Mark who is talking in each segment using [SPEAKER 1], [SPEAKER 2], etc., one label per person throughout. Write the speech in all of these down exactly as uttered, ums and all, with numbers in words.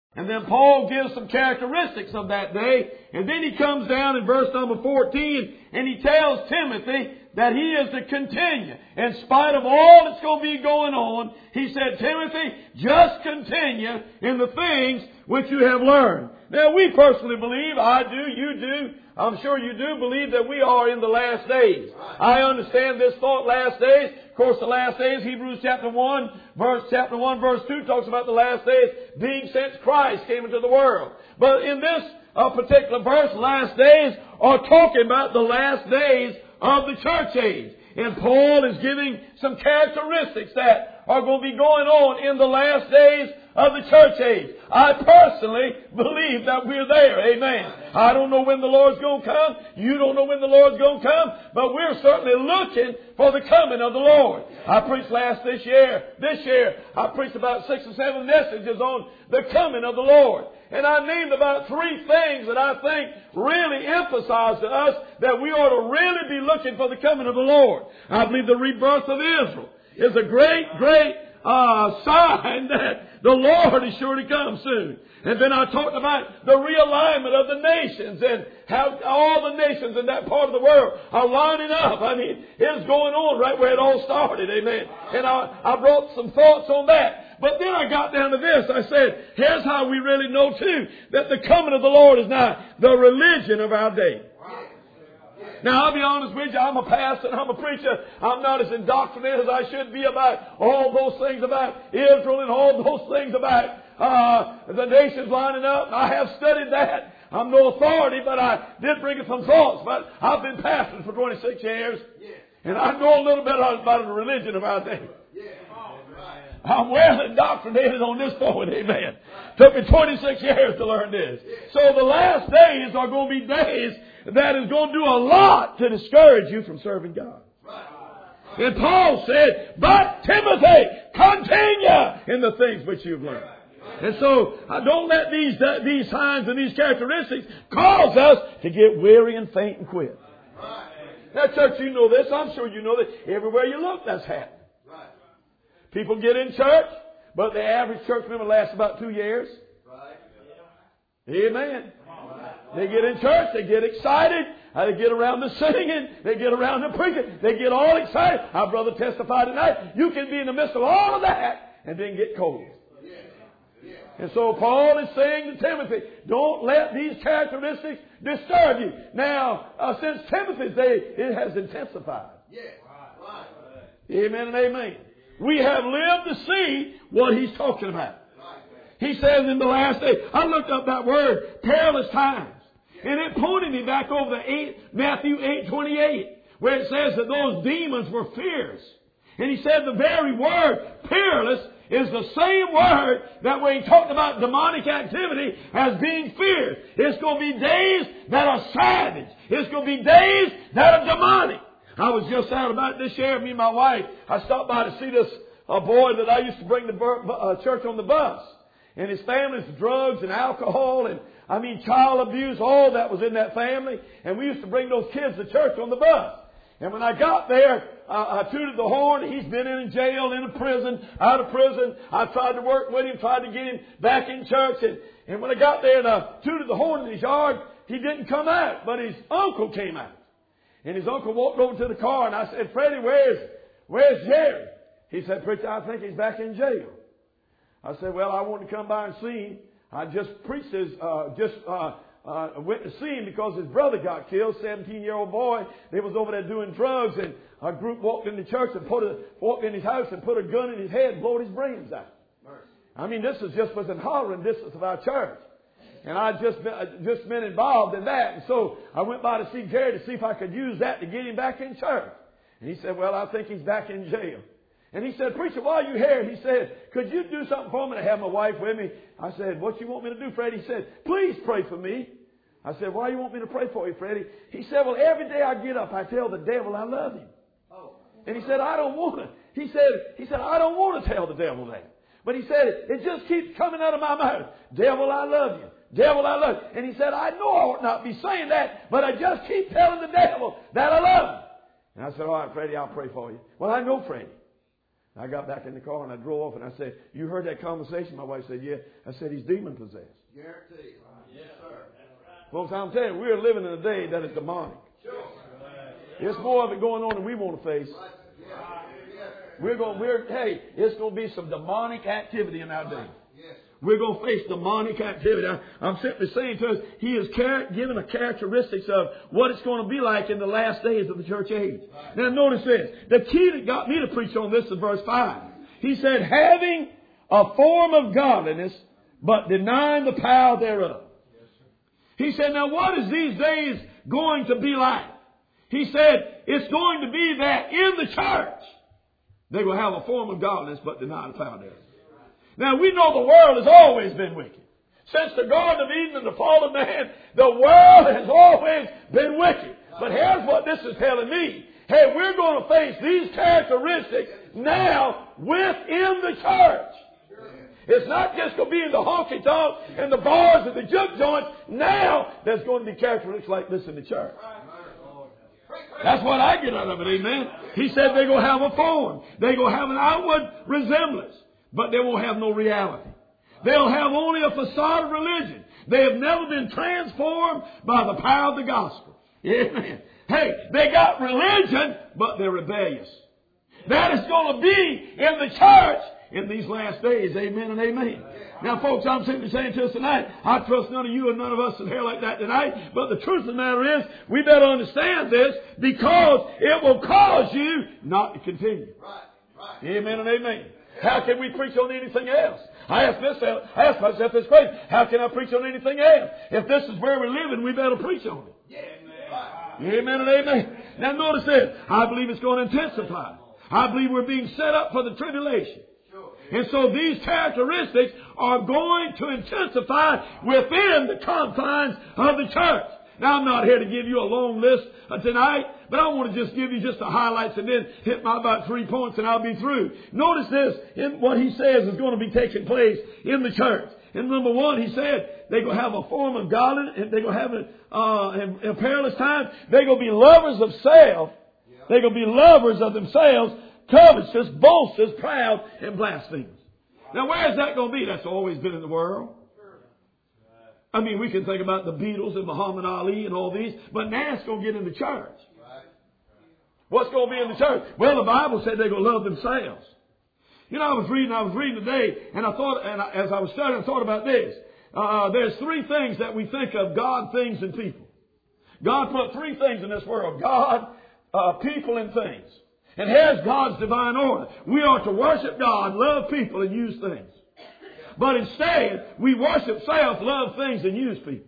[SPEAKER 1] And then Paul gives some characteristics of that day. And then he comes down in verse number fourteen and he tells Timothy that he is to continue. In spite of all that's going to be going on, he said, Timothy, just continue in the things which you have learned. Now, we personally believe, I do, you do, I'm sure you do believe that we are in the last days. I understand this thought, last days. Of course, the last days, Hebrews chapter one, verse chapter one, verse two talks about the last days being since Christ came into the world. But in this uh, particular verse, last days are talking about the last days of the church age. And Paul is giving some characteristics that are going to be going on in the last days of the church age. I personally believe that we're there. Amen. I don't know when the Lord's going to come. You don't know when the Lord's going to come. But we're certainly looking for the coming of the Lord. I preached last this year. This year, I preached about six or seven messages on the coming of the Lord. And I named about three things that I think really emphasize to us that we ought to really be looking for the coming of the Lord. I believe the rebirth of Israel is a great, great uh, sign that the Lord is sure to come soon. And then I talked about the realignment of the nations and how all the nations in that part of the world are lining up. I mean, it's going on right where it all started. Amen. And I, I brought some thoughts on that. But then I got down to this. I said, here's how we really know too that the coming of the Lord is now the religion of our day. Now, I'll be honest with you, I'm a pastor and I'm a preacher. I'm not as indoctrinated as I should be about all those things about Israel and all those things about uh, the nations lining up. I have studied that. I'm no authority, but I did bring some thoughts. But I've been pastoring for twenty-six years, and I know a little bit about the religion of our day. I'm well indoctrinated on this point, amen. Took me twenty-six years to learn this. So the last days are going to be days that is going to do a lot to discourage you from serving God. And Paul said, but Timothy, continue in the things which you've learned. And so uh, don't let these uh, these signs and these characteristics cause us to get weary and faint and quit. Now, church, you know this. I'm sure you know this. Everywhere you look, that's happening. People get in church, but the average church member lasts about two years. Amen. They get in church, they get excited, they get around the singing, they get around the preaching, they get all excited. Our brother testified tonight, you can be in the midst of all of that and then get cold. And so Paul is saying to Timothy, don't let these characteristics disturb you. Now, uh, since Timothy's day, it has intensified. Amen and amen. We have lived to see what he's talking about. He says in the last day, I looked up that word, perilous times. And it pointed me back over to eight, Matthew eight twenty-eight, where it says that those demons were fierce. And he said the very word, perilous, is the same word that when he talked about demonic activity as being fierce. It's going to be days that are savage. It's going to be days that are demonic. I was just out about this year, me and my wife. I stopped by to see this uh, boy that I used to bring to uh, church on the bus. And his family's drugs and alcohol and, I mean, child abuse, all that was in that family. And we used to bring those kids to church on the bus. And when I got there, uh, I tooted the horn. He's been in jail, in a prison, out of prison. I tried to work with him, tried to get him back in church. And, and when I got there and I tooted the horn in his yard, he didn't come out, but his uncle came out. And his uncle walked over to the car, and I said, Freddie, where's, where's Jerry? He said, Preacher, I think he's back in jail. I said, well, I wanted to come by and see him. I just preached his, uh, just uh, uh, went to see him because his brother got killed, seventeen-year-old boy. They was over there doing drugs, and a group walked in the church and put a, walked in his house and put a gun in his head and blowed his brains out. I mean, this is just within hollering distance of our church. And I just been, just been involved in that. And so I went by to see Jerry to see if I could use that to get him back in church. And he said, well, I think he's back in jail. And he said, Preacher, while you're here, he said, could you do something for me to have my wife with me? I said, what you want me to do, Freddie? He said, please pray for me. I said, why do you want me to pray for you, Freddie? He said, well, every day I get up, I tell the devil I love him. And he said, I don't want to. He said, he said, I don't want to tell the devil that. But he said, it just keeps coming out of my mouth. Devil, I love you. Devil, I love you. And he said, I know I ought not be saying that, but I just keep telling the devil that I love him. And I said, all right, Freddie, I'll pray for you. Well, I know Freddie. I got back in the car and I drove off and I said, you heard that conversation? My wife said, yeah. I said, he's demon possessed.
[SPEAKER 2] Guaranteed. Yes, sir.
[SPEAKER 1] Folks, I'm telling you, we're living in a day that is demonic. There's more of it going on than we want to face. We're going, we're, hey, it's going to be some demonic activity in our day. We're going to face demonic activity. I, I'm simply saying to us, he is char- given a characteristics of what it's going to be like in the last days of the church age. Now notice this. The key that got me to preach on this is verse five. He said, having a form of godliness, but denying the power thereof. He said, now what is these days going to be like? He said, it's going to be that in the church, they will have a form of godliness, but deny the power thereof. Now, we know the world has always been wicked. Since the Garden of Eden and the fall of man, the world has always been wicked. But here's what this is telling me. Hey, we're going to face these characteristics now within the church. It's not just going to be in the honky-tonk and the bars and the juke joints. Now, there's going to be characteristics like this in the church. That's what I get out of it, amen. He said they're going to have a form. They're going to have an outward resemblance. But they won't have no reality. They'll have only a facade of religion. They have never been transformed by the power of the gospel. Amen. Hey, they got religion, but they're rebellious. That is going to be in the church in these last days. Amen and amen. Now, folks, I'm simply saying to us tonight, I trust none of you and none of us is here like that tonight. But the truth of the matter is, we better understand this because it will cause you not to continue. Amen and amen. How can we preach on anything else? I ask myself, I ask myself this question. How can I preach on anything else? If this is where we're living, we better preach on it. Amen. Amen and amen. Now notice this. I believe it's going to intensify. I believe we're being set up for the tribulation. And so these characteristics are going to intensify within the confines of the church. Now, I'm not here to give you a long list tonight, but I want to just give you just the highlights and then hit my about three points and I'll be through. Notice this, in what he says is going to be taking place in the church. In number one, he said they're going to have a form of godliness, and they're going to have it uh, in, in perilous times. They're going to be lovers of self. They're going to be lovers of themselves, covetous, boasters, proud, and blasphemers. Now, where is that going to be? That's always been in the world. I mean, we can think about the Beatles and Muhammad Ali and all these, but now it's going to get in the church. What's going to be in the church? Well, the Bible said they're going to love themselves. You know, I was reading, I was reading today, and I thought, and I, as I was studying, I thought about this. Uh, there's three things that we think of: God, things, and people. God put three things in this world: God, uh, people, and things. And here's God's divine order. We are to worship God, love people, and use things. But instead, we worship self, love things, and use people.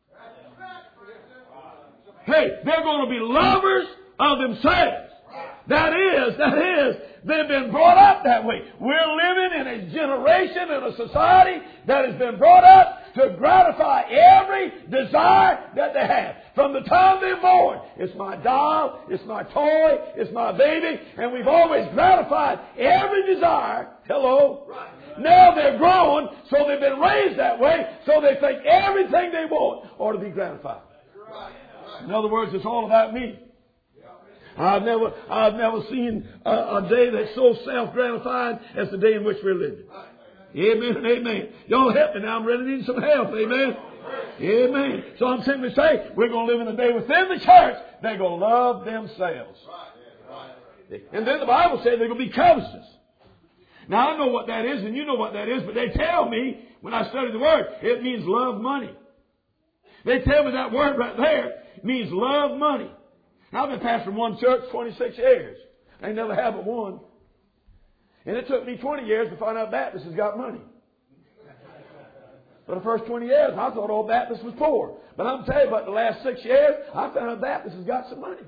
[SPEAKER 1] Hey, they're going to be lovers of themselves. That is, that is, they've been brought up that way. We're living in a generation, in a society that has been brought up to gratify every desire that they have. From the time they're born, it's my doll, it's my toy, it's my baby, and we've always gratified every desire. Hello? Now they're grown, so they've been raised that way, so they think everything they want ought to be gratified. In other words, it's all about me. I've never, I've never seen a, a day that's so self-gratifying as the day in which we're living. Amen and amen. Y'all help me now. I'm really needing some help. Amen. Amen. So I'm simply saying, we're going to live in a day within the church. They're going to love themselves. And then the Bible said they're going to be covetous. Now, I know what that is, and you know what that is, but they tell me, when I study the Word, it means love money. They tell me that word right there means love money. Now, I've been pastoring one church twenty-six years. I ain't never had but one. And it took me twenty years to find out Baptists has got money. For the first twenty years, I thought all Baptists was poor. But I'm telling you, about the last six years, I found out Baptists has got some money.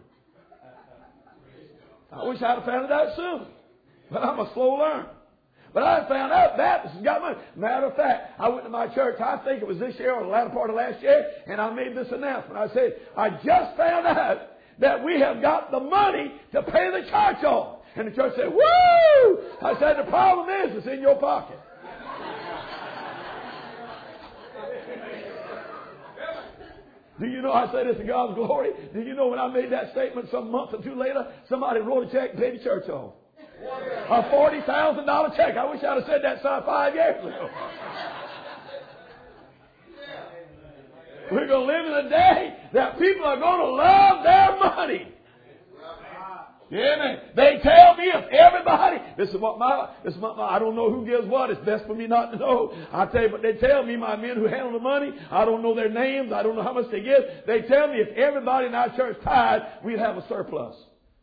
[SPEAKER 1] I wish I'd have found it out sooner. But I'm a slow learner. But I found out Baptists has got money. Matter of fact, I went to my church, I think it was this year or the latter part of last year, and I made this announcement. I said, I just found out that we have got the money to pay the church off. And the church said, woo! I said, the problem is, it's in your pocket. Do you know, I say this to God's glory, do you know when I made that statement some month or two later, somebody wrote a check and paid the church off? a forty thousand dollars check. I wish I'd have said that five years ago. We're going to live in a day that people are going to love their money. Yeah, they tell me if everybody, this is what my, this is what my, I don't know who gives what. It's best for me not to know. I tell you, but they tell me, my men who handle the money, I don't know their names. I don't know how much they give. They tell me if everybody in our church tithe, we'd have a surplus.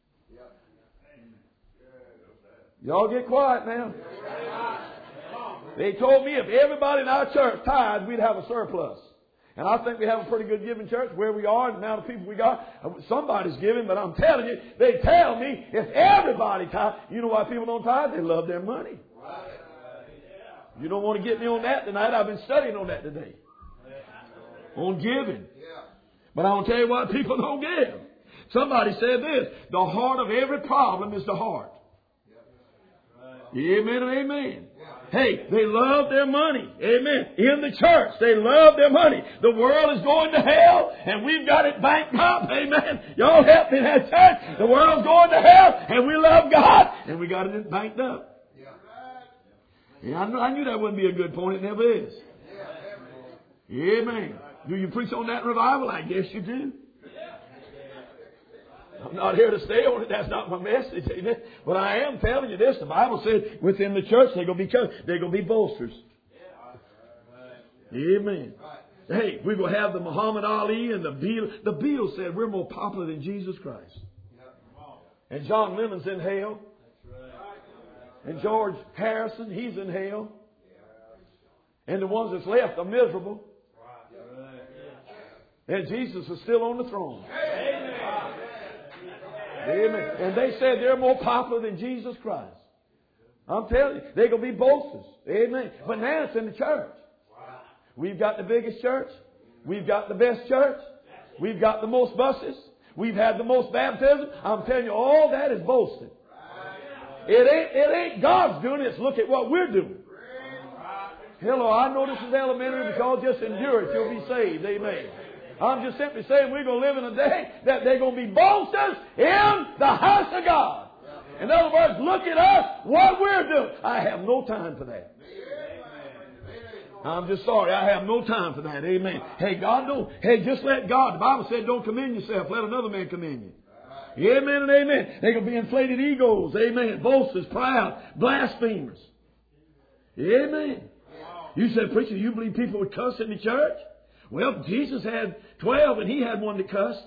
[SPEAKER 1] Y'all get quiet now. They told me if everybody in our church tithe, we'd have a surplus. And I think we have a pretty good giving church where we are and the amount of people we got. Somebody's giving, but I'm telling you, they tell me if everybody tithe, you know why people don't tithe? They love their money. You don't want to get me on that tonight. I've been studying on that today. On giving. But I'll tell you what, people don't give. Somebody said this, the heart of every problem is the heart. Amen and amen. Hey, they love their money. Amen. In the church, they love their money. The world is going to hell, and we've got it banked up. Amen. Y'all help me in that church. The world's going to hell, and we love God, and we got it banked up. Yeah, I knew, I knew that wouldn't be a good point. It never is. Amen. Do you preach on that revival? I guess you do. I'm not here to stay on it. That's not my message. Amen. But I am telling you this. The Bible says within the church they're going to be they're going to be boasters. Amen. Hey, we're going to have the Muhammad Ali and the Beal. The Beal said we're more popular than Jesus Christ. And John Lennon's in hell. And George Harrison, he's in hell. And the ones that's left are miserable. And Jesus is still on the throne. Amen. And they said they're more popular than Jesus Christ. I'm telling you, they're going to be boasters. Amen. But now it's in the church. We've got the biggest church. We've got the best church. We've got the most buses. We've had the most baptism. I'm telling you, all that is boasting. It ain't, it ain't God's doing it. It's look at what we're doing. Hello, I know this is elementary, but y'all just endure it. You'll be saved. Amen. I'm just simply saying we're going to live in a day that they're going to be boasters in the house of God. In other words, look at us, what we're doing. I have no time for that. I'm just sorry. I have no time for that. Amen. Hey, God, don't. Hey, just let God. The Bible said don't commend yourself. Let another man commend you. Amen and amen. They're going to be inflated egos. Amen. Boasters, proud, blasphemers. Amen. You said, preacher, you believe people would cuss in the church? Well, Jesus had twelve and he had one that cussed.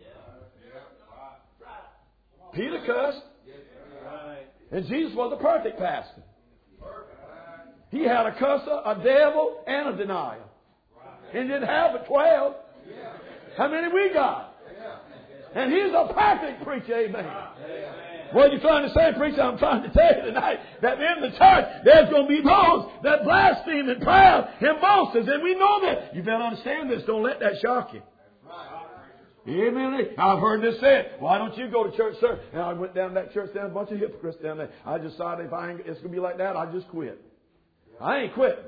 [SPEAKER 1] Peter cussed. And Jesus was a perfect pastor. He had a cusser, a devil, and a denier. He didn't have but twelve. How many we got? And he's a perfect preacher, amen. What are you trying to say, preacher? I'm trying to tell you tonight that in the church there's going to be those that blaspheme and proud and boasters. And we know that. You better understand this. Don't let that shock you. Amen. I've heard this said. Why don't you go to church, sir? And I went down to that church, down a bunch of hypocrites down there. I decided if I ain't, it's going to be like that, I just quit. I ain't quitting.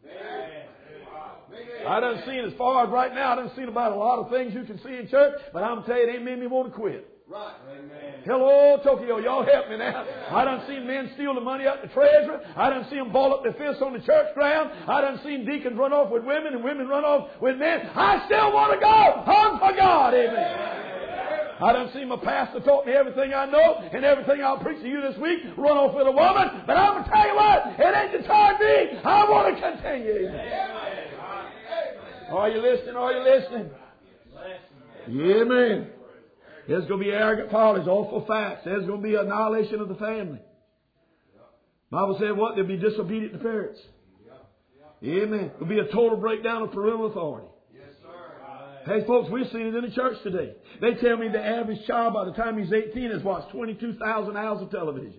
[SPEAKER 1] I done seen as far as right now, I done seen about a lot of things you can see in church, but I'm telling you, it ain't made me want to quit. Right. Amen. Hello, Tokyo. Y'all help me now. I done seen men steal the money out the treasury. I done seen them ball up their fists on the church ground. I done seen deacons run off with women and women run off with men. I still want to go home for God. Amen. I done seen my pastor taught me everything I know and everything I'll preach to you this week. Run off with a woman. But I'm going to tell you what. It ain't deterred me. I want to continue. Amen. Are you listening? Are you listening? Amen. There's going to be arrogant follies, awful facts. There's going to be annihilation of the family. The Bible said what? There'll be disobedient to parents. Amen. There'll be a total breakdown of parental authority. Hey, folks, we've seen it in the church today. They tell me the average child by the time he's eighteen has watched twenty-two thousand hours of television.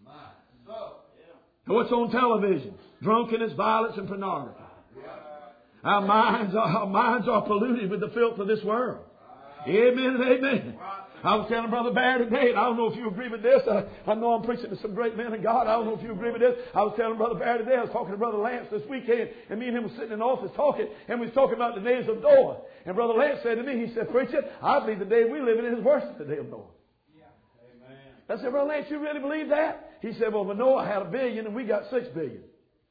[SPEAKER 1] What's on television? Drunkenness, violence, and pornography. Our minds are, our minds are polluted with the filth of this world. Amen and amen. I was telling Brother Barry today, and I don't know if you agree with this. I, I know I'm preaching to some great men of God. I don't know if you agree with this. I was telling Brother Barry today, I was talking to Brother Lance this weekend, and me and him were sitting in the office talking, and we was talking about the days of Noah. And Brother Lance said to me, he said, preacher, I believe the day we live in is worse than the day of Noah. I said, Brother Lance, you really believe that? He said, well, Noah had a billion and we got six billion.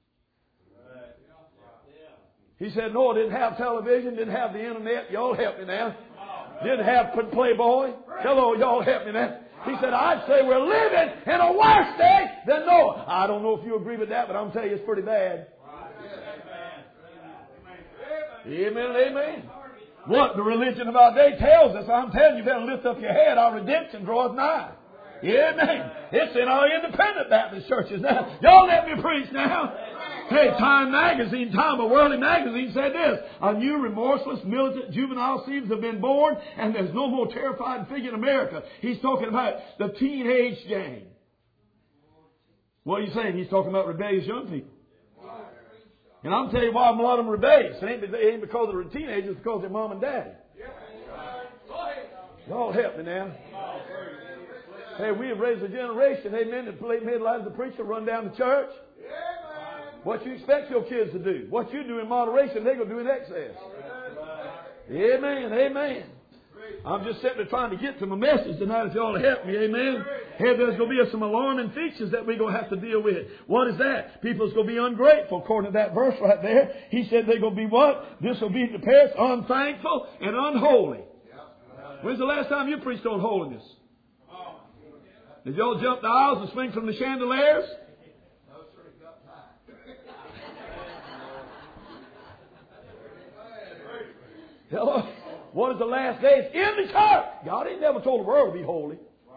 [SPEAKER 1] He said, Noah didn't have television, didn't have the internet. Y'all help me now. Didn't have Playboy. Hello, y'all help me now. He said, I'd say we're living in a worse day than Noah. I don't know if you agree with that, but I'm telling you it's pretty bad. Amen, amen. What the religion of our day tells us, I'm telling you, you better lift up your head. Our redemption draweth nigh. Amen. It's in our independent Baptist churches now. Y'all let me preach now. Hey, Time Magazine, Time of Worldly Magazine said this. A new remorseless militant juvenile seems to have been born, and there's no more terrifying figure in America. He's talking about the teenage gang. What are you saying? He's talking about rebellious young people. And I'm telling you why a lot of them rebellious. It ain't, it ain't because they're teenagers, it's because they're mom and daddy. Y'all help me now. Hey, we have raised a generation, amen, that play midlife as the preacher, run down the church. What you expect your kids to do. What you do in moderation, they're going to do in excess. Amen, amen. I'm just sitting there trying to get to my message tonight if y'all help me, amen. Hey, there's going to be some alarming features that we're going to have to deal with. What is that? People's going to be ungrateful, according to that verse right there. He said they're going to be what? Disobedient to parents, unthankful, and unholy. When's the last time you preached on holiness? Did y'all jump the aisles and swing from the chandeliers? Hello? What is the last days? In the church. God ain't never told the world to be holy.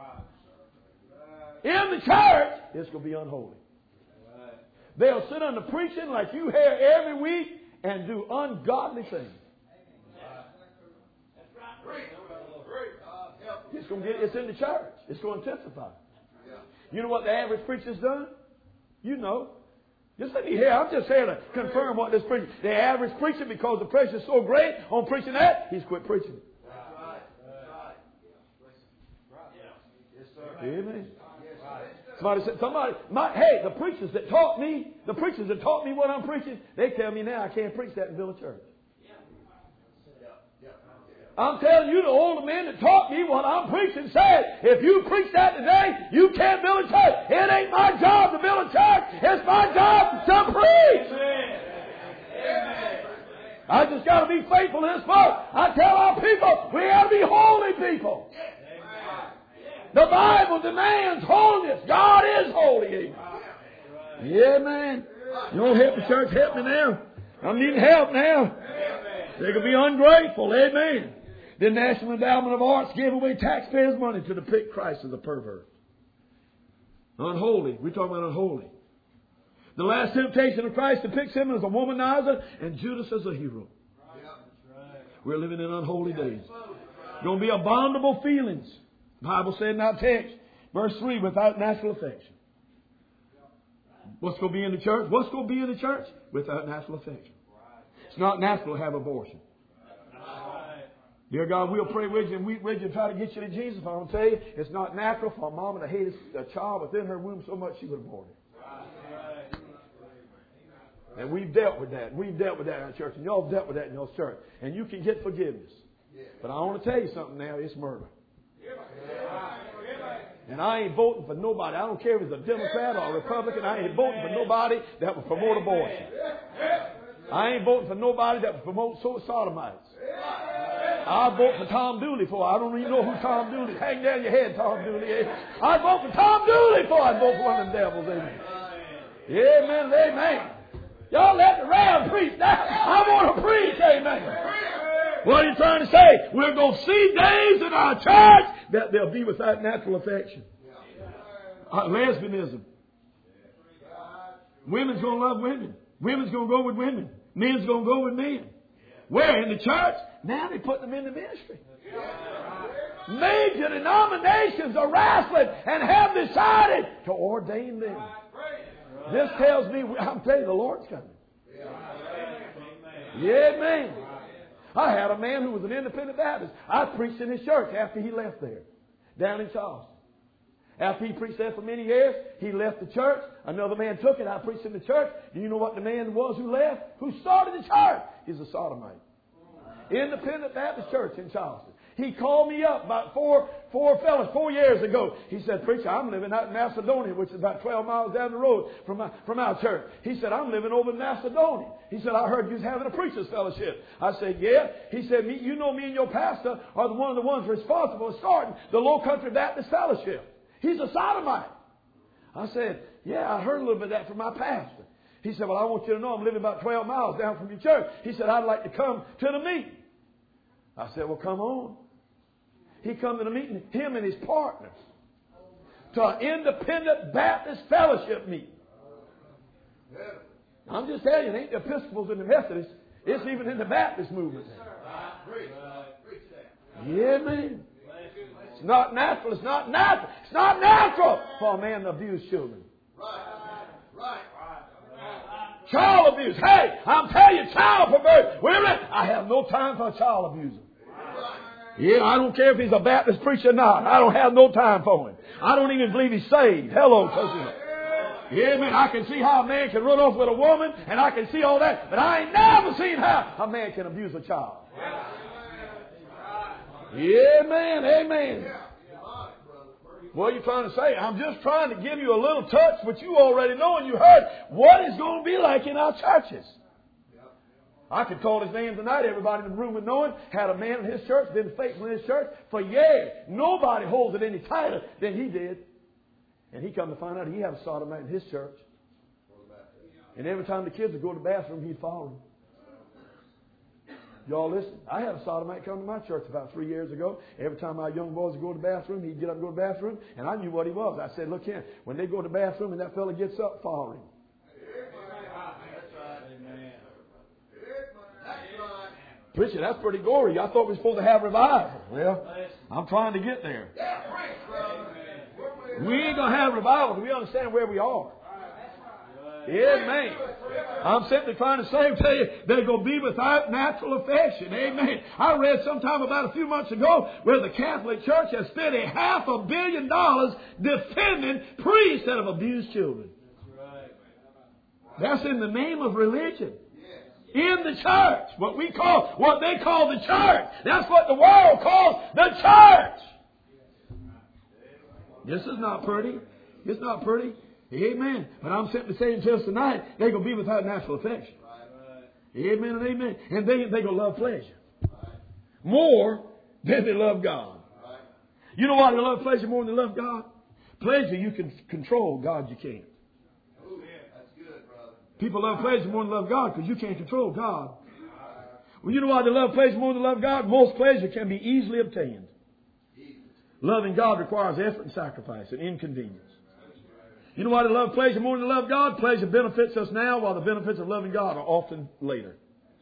[SPEAKER 1] In the church, it's going to be unholy. They'll sit under preaching like you hear every week and do ungodly things. It's going to get, it's in the church. It's going to intensify. You know what the average preacher's done? You know. Just let me hear. I'm just here to confirm what this preacher. The average preacher, because the pressure's so great on preaching that, he's quit preaching. Amen. Somebody said, somebody, my, hey, the preachers that taught me, the preachers that taught me what I'm preaching, they tell me now I can't preach that in Village Church. I'm telling you, the older men that taught me what I'm preaching said, if you preach that today, you can't build a church. It ain't my job to build a church. It's my job to preach. Amen. I just got to be faithful to this book. I tell our people, we got to be holy people. The Bible demands holiness. God is holy. Amen. Yeah, man. You don't help the church. Help me now. I'm needing help now. They can be ungrateful. Amen. The National Endowment of Arts gave away taxpayers' money to depict Christ as a pervert. Unholy. We're talking about unholy. The last temptation of Christ depicts him as a womanizer and Judas as a hero. We're living in unholy days. Going to be abominable feelings. The Bible said in our text, verse three, without natural affection. What's going to be in the church? What's going to be in the church? Without natural affection. It's not natural to have abortion. Dear God, we'll pray with you and weep with you and try to get you to Jesus. I'm going to tell you, it's not natural for a mama to hate a child within her womb so much she would abort it. And we've dealt with that. We've dealt with that in our church. And y'all have dealt with that in your church. And you can get forgiveness. But I want to tell you something now. It's murder. And I ain't voting for nobody. I don't care if it's a Democrat or a Republican. I ain't voting for nobody that will promote abortion. I ain't voting for nobody that will promote sodomites. I'll vote for Tom Dooley for. I don't even know who Tom Dooley is. Hang down your head, Tom Dooley. I'd vote for Tom Dooley for. I'd vote for one of them devils. Amen. Amen. Amen. Y'all let the round preach. Now, I want to preach. Amen. What are you trying to say? We're going to see days in our church that they'll be without natural affection. Uh, lesbianism. Women's going to love women. Women's going to go with women. Men's going to go with men. Where? In the church? Now they put them in the ministry. Major denominations are wrestling and have decided to ordain them. This tells me, I'm telling you, the Lord's coming. Yeah, man. I had a man who was an independent Baptist. I preached in his church after he left there, down in Charleston. After he preached there for many years, he left the church. Another man took it. I preached in the church. Do you know what the man was who left? Who started the church? He's a sodomite. Independent Baptist church in Charleston. He called me up about four, four fellas, four years ago. He said, preacher, I'm living out in Macedonia, which is about twelve miles down the road from, my, from our church. He said, I'm living over in Macedonia. He said, I heard you was having a preacher's fellowship. I said, yeah. He said, me, you know me and your pastor are the one of the ones responsible for starting the Low Country Baptist Fellowship. He's a sodomite. I said, yeah, I heard a little bit of that from my pastor. He said, well, I want you to know I'm living about twelve miles down from your church. He said, I'd like to come to the meeting. I said, well, come on. He come to the meeting, him and his partners, to an independent Baptist fellowship meeting. I'm just telling you, it ain't the Episcopals and the Methodists. It's even in the Baptist movement. Yeah, man. It's not natural. It's not natural. It's not natural for a man to abuse children. Child abuse. Hey, I'm telling you, child perversion. Wait a minute. I have no time for a child abuser. Yeah, I don't care if he's a Baptist preacher or not. I don't have no time for him. I don't even believe he's saved. Hello, cousin. Yeah, man, I can see how a man can run off with a woman, and I can see all that, but I ain't never seen how a man can abuse a child. Yeah, man, amen. What are you trying to say? I'm just trying to give you a little touch, but you already know and you heard what it's going to be like in our churches. I could call his name tonight. Everybody in the room would know him. Had a man in his church, been faithful in his church for years. Nobody holds it any tighter than he did. And he come to find out he had a sodomite in his church. And every time the kids would go to the bathroom, he'd follow them. Y'all listen. I had a sodomite come to my church about three years ago. Every time our young boys would go to the bathroom, he'd get up and go to the bathroom. And I knew what he was. I said, look here. When they go to the bathroom and that fella gets up, follow him. Preacher, that's pretty gory. I thought we were supposed to have revival. Well, I'm trying to get there. We ain't going to have revival. We understand where we are. Amen. I'm simply trying to say to you, they're going to be without natural affection. Amen. I read sometime about a few months ago where the Catholic Church has spent a half a billion dollars defending priests that have abused children. That's in the name of religion. In the church. What we call, what they call the church. That's what the world calls the church. This is not pretty. It's not pretty. Amen. But I'm simply saying to us tonight, they're going to be without natural affection. Amen and amen. And they, they're going to love pleasure more than they love God. You know why they love pleasure more than they love God? Pleasure you can control. God you can't. People love pleasure more than love God because you can't control God. Well, you know why they love pleasure more than love God? Most pleasure can be easily obtained. Loving God requires effort and sacrifice and inconvenience. You know why they love pleasure more than they love God? Pleasure benefits us now, while the benefits of loving God are often later.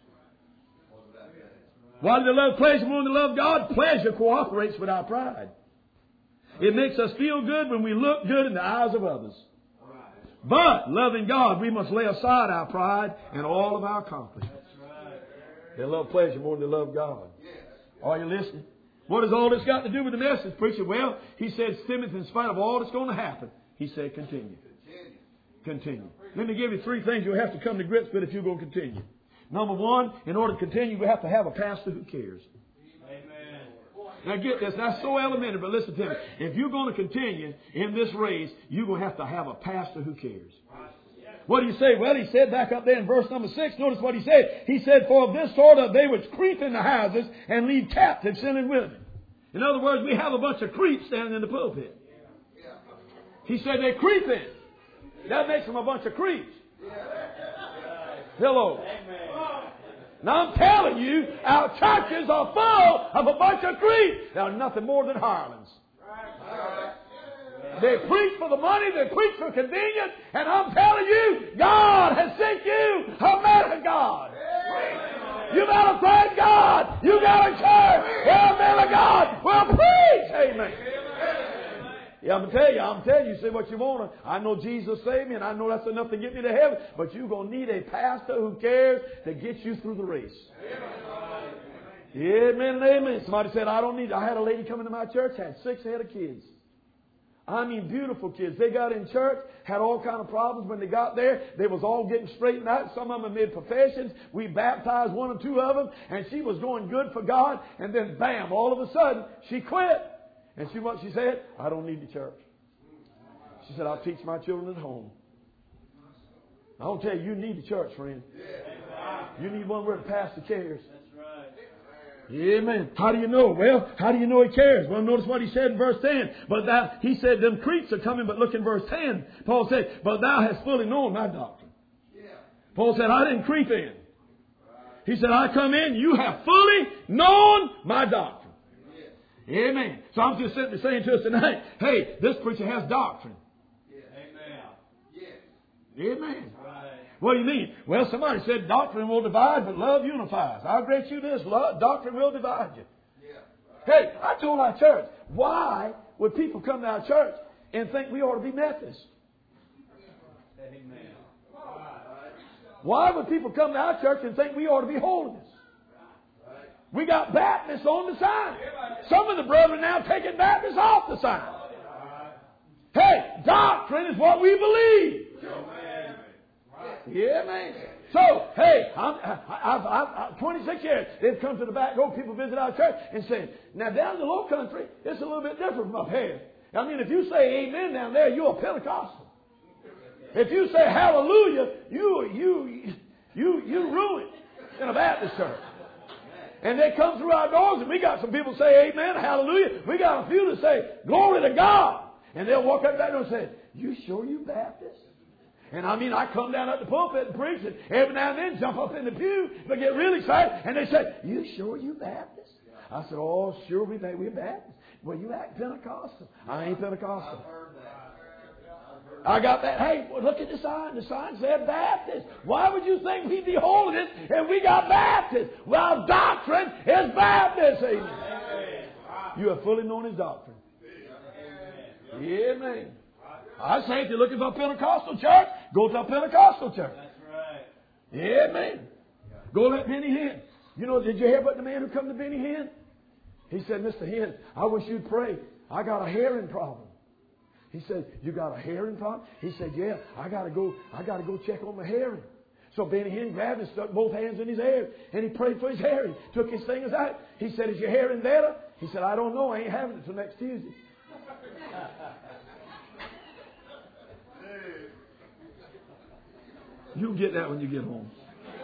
[SPEAKER 1] Why do they love pleasure more than they love God? Pleasure cooperates with our pride. It makes us feel good when we look good in the eyes of others. But, loving God, we must lay aside our pride and all of our accomplishments. They love pleasure more than they love God. Are you listening? What has all this got to do with the message, preacher? Well, he said, Timothy, in spite of all that's going to happen, he said, continue. Continue. Let me give you three things you'll have to come to grips with if you're going to continue. Number one, in order to continue, we have to have a pastor who cares. Now get this, that's so elementary, but listen to me. If you're going to continue in this race, you're going to have to have a pastor who cares. What do you say? Well, he said back up there in verse number six, notice what he said. He said, for of this sort of they which creep in the houses and lead captive sin and women. In other words, we have a bunch of creeps standing in the pulpit. He said they creep in. That makes them a bunch of creeps. Hello. Now I'm telling you, our churches are full of a bunch of creeps. They're nothing more than harlots. They preach for the money, they preach for convenience, and I'm telling you, God has sent you a man of God. You got a friend God. You got a church. Well, man of God. Well, preach. Amen. Yeah, I'm going to tell you, I'm telling you, say what you want to. I know Jesus saved me, and I know that's enough to get me to heaven, but you're going to need a pastor who cares to get you through the race. Amen and amen. Somebody said, I don't need, I had a lady come into my church, had six head of kids. I mean, beautiful kids. They got in church, had all kind of problems when they got there. They was all getting straightened out. Some of them made professions. We baptized one or two of them, and she was going good for God. And then, bam! All of a sudden, she quit. And she what she said? I don't need the church. She said, I'll teach my children at home. I don't tell you, you need the church, friend. You need one where the pastor cares. Amen. How do you know? Well, how do you know he cares? Well, notice what he said in verse ten. But thou, he said, them creeps are coming, but look in verse ten. Paul said, but thou hast fully known my doctrine. Yeah. Paul said, I didn't creep in. He said, I come in, you have fully known my doctrine. Yeah. Amen. So I'm just simply saying to us tonight, hey, this preacher has doctrine. Yeah. Amen. Yeah. Amen. What do you mean? Well, somebody said doctrine will divide, but love unifies. I'll grant you this. Love, doctrine will divide you. Yeah. Hey, I told our church, why would people come to our church and think we ought to be Methodist? Amen. Why would people come to our church and think we ought to be Holiness? We got Baptists on the sign. Some of the brethren now taking Baptists off the sign. Hey, doctrine is what we believe. Yeah, man. So, hey, I'm, I've, I've, I've, twenty-six years, they've come to the back door, people visit our church and say, now down in the low country, it's a little bit different from up here. I mean, if you say amen down there, you're a Pentecostal. If you say hallelujah, you, you, you, you ruin in a Baptist church. And they come through our doors and we got some people say amen, hallelujah. We got a few to say glory to God. And they'll walk up that door and say, you sure you Baptist? And I mean, I come down at the pulpit and preach, and every now and then jump up in the pew, but get really excited, and they say, you sure you Baptist? I said, oh, sure we we're Baptist. Well, you act Pentecostal. I ain't Pentecostal. I got that. Hey, well, look at the sign. The sign said Baptist. Why would you think we'd be Holiness if we got Baptist? Well, doctrine is Baptist. Amen. You have fully known his doctrine. Amen. I say if you're looking for a Pentecostal church, go to a Pentecostal church. That's right. Amen. Go let Benny Hinn. You know, did you hear about the man who come to Benny Hinn? He said, Mister Hinn, I wish you'd pray. I got a hearing problem. He said, you got a hearing problem? He said, yeah, I gotta go, I gotta go check on my hearing. So Benny Hinn grabbed and stuck both hands in his hair, and he prayed for his hearing. Took his fingers out. He said, is your hearing better? He said, I don't know. I ain't having it till next Tuesday. You'll get that when you get home.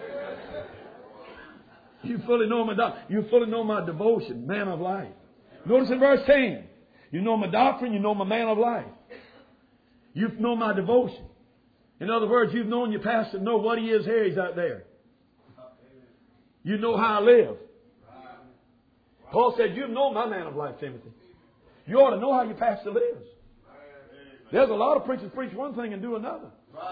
[SPEAKER 1] You fully know my doc- You fully know my devotion, man of life. Notice in verse ten. You know my doctrine. You know my man of life. You know my devotion. In other words, you've known your pastor, know what he is here, he's out there. You know how I live. Paul said, you've known my man of life, Timothy. You ought to know how your pastor lives. There's a lot of preachers preach one thing and do another.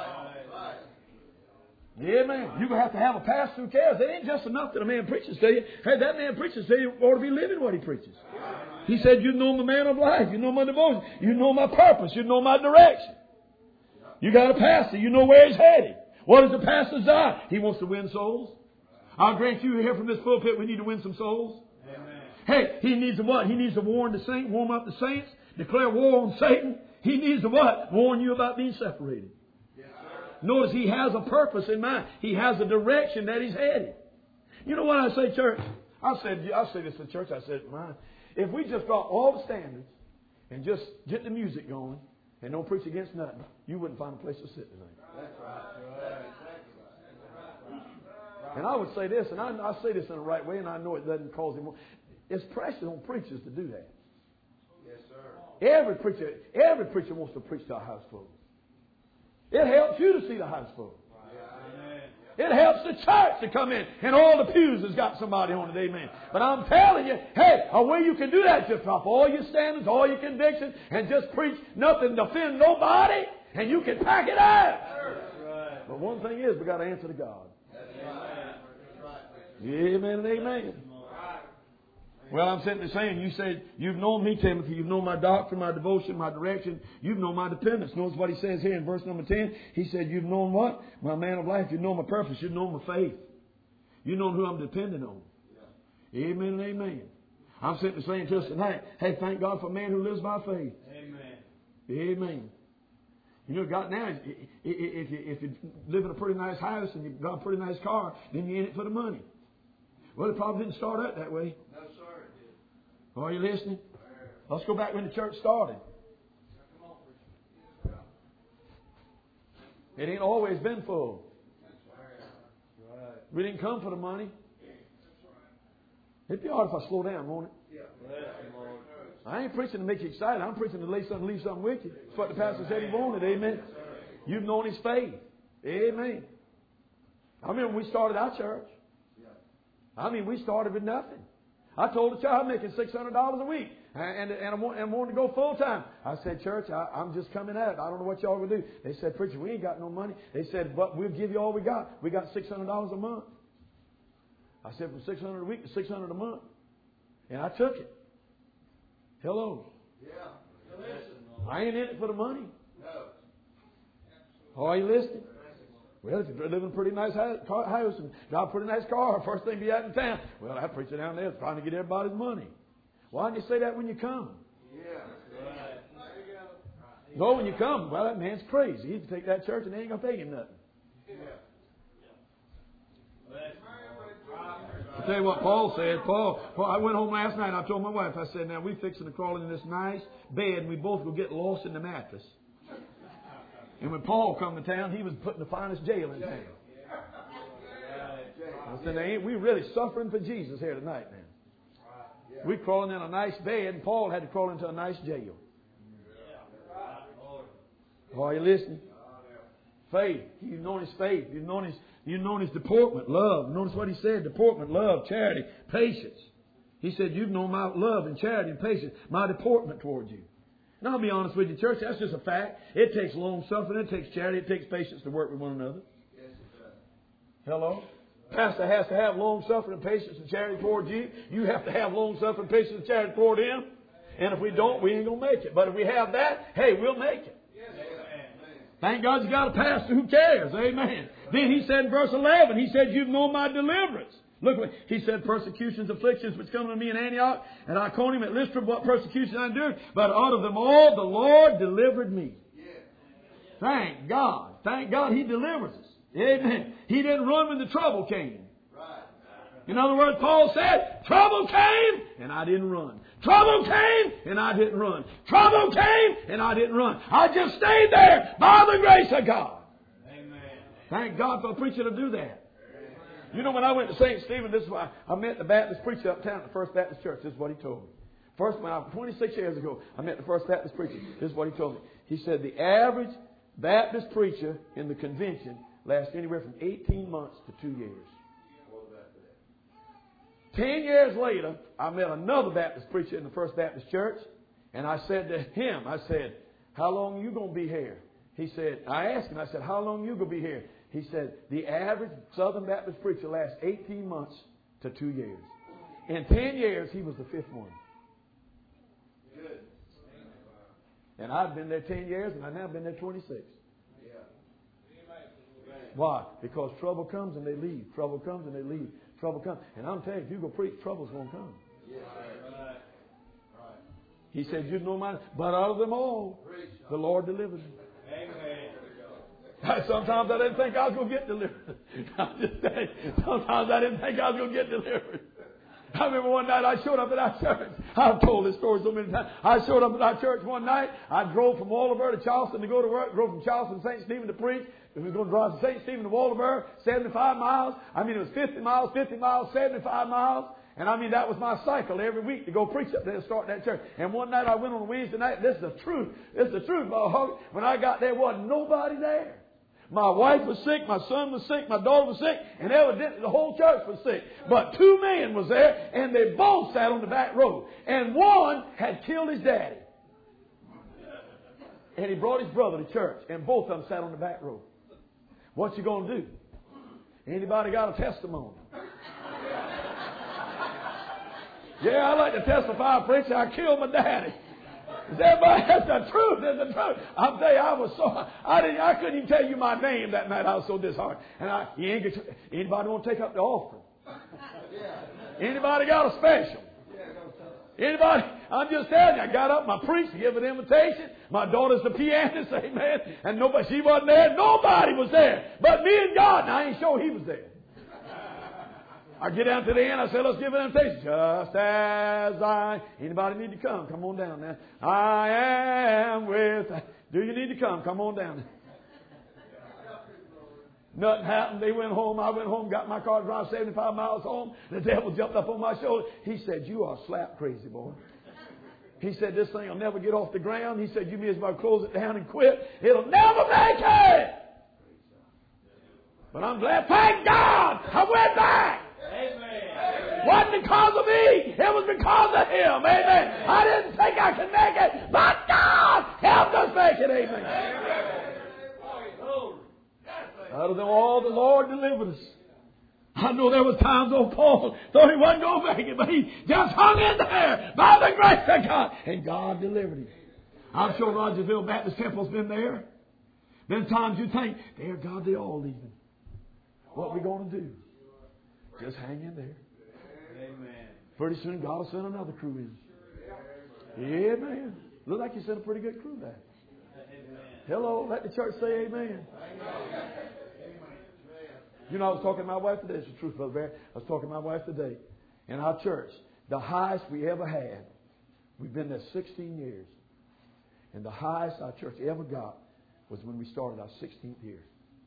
[SPEAKER 1] Yeah, man. You're going to have to have a pastor who cares. It ain't just enough that a man preaches to you. Hey, that man preaches to you ought to be living what he preaches. He said, you know my man of life. You know my devotion. You know my purpose. You know my direction. You got a pastor. You know where he's headed. What is the pastor's desire? He wants to win souls. I'll grant you here from this pulpit, we need to win some souls. Amen. Hey, he needs to what? He needs to warn the saints, warm up the saints, declare war on Satan. He needs to what? Warn you about being separated. Notice he has a purpose in mind. He has a direction that he's headed. You know what I say, church? I said, I say this to church. I said, man, if we just drop all the standards and just get the music going and don't preach against nothing, you wouldn't find a place to sit tonight. That's right. And I would say this, and I, I say this in the right way, and I know it doesn't cause him. It's pressure on preachers to do that. Yes, sir. Every preacher, every preacher wants to preach to a house full. It helps you to see the house full. It helps the church to come in, and all the pews has got somebody on it, amen. But I'm telling you, hey, a way you can do that is just drop all your standards, all your convictions, and just preach nothing to offend nobody, and you can pack it out. Right. But one thing is, we got to answer to God. Amen and amen. Well, I'm simply saying, you said, you've known me, Timothy. You've known my doctrine, my devotion, my direction. You've known my dependence. Notice what he says here in verse number ten. He said, you've known what? My man of life. You've known my purpose. You've known my faith. You've known who I'm dependent on. Yeah. Amen and amen. I'm simply saying to us tonight, hey, thank God for a man who lives by faith. Amen. Amen. You know, God now, if you, if you live in a pretty nice house and you've got a pretty nice car, then you're in it for the money. Well, it probably didn't start out that way.
[SPEAKER 2] No, sir, it did.
[SPEAKER 1] Are you listening? Let's go back when the church started. It ain't always been full. We didn't come for the money. It'd be hard if I slow down, won't it? I ain't preaching to make you excited. I'm preaching to lay something, leave something with you. That's what the pastor said he wanted. Amen. You've known his faith. Amen. I remember when we started our church. I mean, we started with nothing. I told the church I'm making six hundred dollars a week. And, and, and, I want, and wanted to go full time. I said, church, I, I'm just coming at it. I don't know what y'all will do. They said, preacher, we ain't got no money. They said, but we'll give you all we got. We got six hundred dollars a month. I said, from six hundred dollars a week to six hundred dollars a month. And I took it. Hello.
[SPEAKER 2] Yeah.
[SPEAKER 1] I ain't in it for the money.
[SPEAKER 2] No.
[SPEAKER 1] Are you listening? Well, if you live in a pretty nice house and drive a pretty nice car, first thing be out in town. Well, that preacher down there is trying to get everybody's money. Why don't you say that when you come?
[SPEAKER 2] Yeah.
[SPEAKER 1] Go when you come. Well, that man's crazy. He can take that church and they ain't going to pay him nothing. I'll tell you what Paul said. Paul, Paul, I went home last night and I told my wife, I said, now we fixing to crawl into this nice bed and we both will get lost in the mattress. And when Paul come to town, he was putting the finest jail in town. I said, now ain't we really suffering for Jesus here tonight, man? We crawling in a nice bed, and Paul had to crawl into a nice jail. Are you listening? Faith. You've known his faith. You've known his, you've known his deportment, love. Notice what he said: deportment, love, charity, patience. He said, you've known my love and charity and patience, my deportment towards you. And I'll be honest with you, church, that's just a fact. It takes long suffering, it takes charity, it takes patience to work with one another. Hello? Pastor has to have long suffering, patience, and charity toward you. You have to have long suffering, patience, and charity toward him. And if we don't, we ain't going to make it. But if we have that, hey, we'll make it. Thank God you got a pastor who cares. Amen. Then he said in verse eleven, he said, you've known my deliverance. Look what he said: persecutions, afflictions, which come to me in Antioch and Iconium at Lystra, what persecution I endured. But out of them all, the Lord delivered me. Thank God. Thank God he delivers us. Amen. He didn't run when the trouble came. In other words, Paul said, trouble came and I didn't run. Trouble came and I didn't run. Trouble came and I didn't run. I just stayed there by the grace of God. Amen. Thank God for a preacher to do that. You know, when I went to Saint Stephen, this is why I met the Baptist preacher uptown at the First Baptist Church. This is what he told me. First, when I was twenty-six years ago, I met the First Baptist preacher. This is what he told me. He said the average Baptist preacher in the convention lasts anywhere from eighteen months to two years. Ten years later, I met another Baptist preacher in the First Baptist Church, and I said to him, I said, how long are you going to be here? He said, I asked him, I said, how long are you going to be here? He said, the average Southern Baptist preacher lasts eighteen months to two years. In ten years, he was the fifth one. Good. And I've been there ten years, and I've now been there twenty-six. Yeah. Why? Because trouble comes and they leave. Trouble comes and they leave. Trouble comes. And I'm telling you, if you go preach, trouble's going to come. Yeah. Right. He said, you know mine, but out of them all, the Lord delivered me. Amen. Sometimes I didn't think I was going to get delivered. I'm just saying, sometimes I didn't think I was going to get delivered. I remember one night I showed up at our church. I've told this story so many times. I showed up at our church one night. I drove from Waldoboro to Charleston to go to work. Drove from Charleston to Saint Stephen to preach. We were going to drive from Saint Stephen to Waldoboro, seventy-five miles. I mean, it was fifty miles, fifty miles, seventy-five miles. And I mean, that was my cycle every week to go preach up there and start that church. And one night I went on a Wednesday night. This is the truth. This is the truth, my When I got there, wasn't nobody there. My wife was sick, my son was sick, my daughter was sick, and evidently the whole church was sick. But two men was there, and they both sat on the back row. And one had killed his daddy. And he brought his brother to church, and both of them sat on the back row. What you going to do? Anybody got a testimony? Yeah, I like to testify, preacher. I killed my daddy. Everybody, that's the truth. That's the truth. I'll tell you, I was so I didn't. I couldn't even tell you my name that night. I was so disheartened. And I, you ain't get, anybody want to take up the offering? Anybody got a special? Anybody? I'm just telling you, I got up, my priest to give an invitation. My daughter's the pianist, amen. And nobody, she wasn't there. Nobody was there but me and God. And I ain't sure he was there. I get down to the end. I said, let's give an invitation. Just as I... Anybody need to come? Come on down now. I am with... Do you need to come? Come on down. Nothing happened. They went home. I went home, got my car, drive seventy-five miles home. The devil jumped up on my shoulder. He said, you are slap crazy, boy. He said, this thing will never get off the ground. He said, you may as well close it down and quit. It'll never make it. But I'm glad. Thank God I went back. Amen. Wasn't because of me. It was because of Him. Amen. I didn't think I could make it. But God helped us make it. Amen. Amen. Out of them all, the Lord delivered us. I know there was times old Paul thought he wasn't going to make it, but he just hung in there by the grace of God. And God delivered him. I'm sure Rogersville Baptist Temple's been there. Been times you think, there, God, they all leaving. What are we going to do? Just hang in there. Amen. Pretty soon God will send another crew in. Amen. Look like you sent a pretty good crew back. Hello, let the church say amen. Amen. You know, I was talking to my wife today. It's the truth, Brother Bear. I was talking to my wife today. In our church, the highest we ever had, we've been there sixteen years. And the highest our church ever got was when we started our sixteenth year.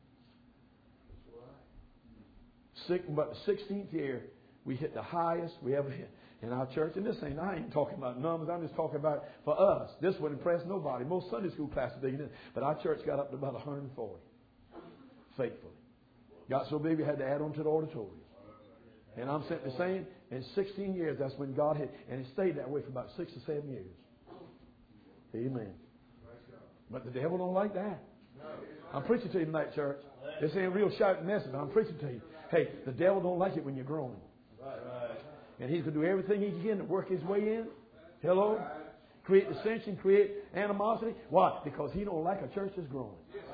[SPEAKER 1] Six, but the sixteenth year, we hit the highest we ever hit in our church. And this ain't, I ain't talking about numbers. I'm just talking about for us. This would impress nobody. Most Sunday school classes, they didn't. But our church got up to about one hundred forty. Faithfully. Got so big we had to add on to the auditorium. And I'm simply saying, in sixteen years, that's when God hit. And it stayed that way for about six or seven years. Amen. But the devil don't like that. I'm preaching to you tonight, church. This ain't a real shouting message. I'm preaching to you. Hey, the devil don't like it when you're growing. And he's going to do everything he can to work his way in. Hello? Create dissension, create animosity. Why? Because he don't like a church that's growing.